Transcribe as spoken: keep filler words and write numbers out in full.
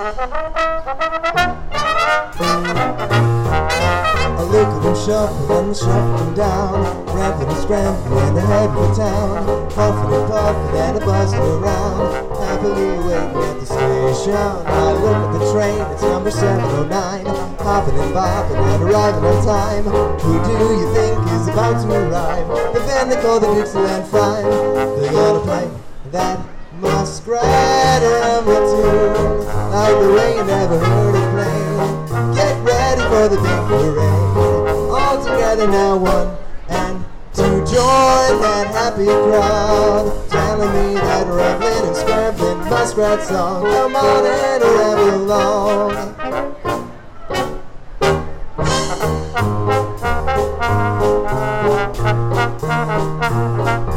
I look at them shuffle and shuffling down, ramping and scrambling and they're heading for town, puffing and puffing and a buzzing around, happily waiting at the station. I look at the train, it's number seven oh nine, hopping and bopping and arriving on time. Who do you think is about to arrive? The band they call the Dixieland Five. They're gonna play that Muskrat Ramble tune like the way you never heard it play. Get ready for the big parade. All together now, one and two, join that happy crowd, telling me that rambling and scrambling muskrat song. Come on and ramble along. Thank you.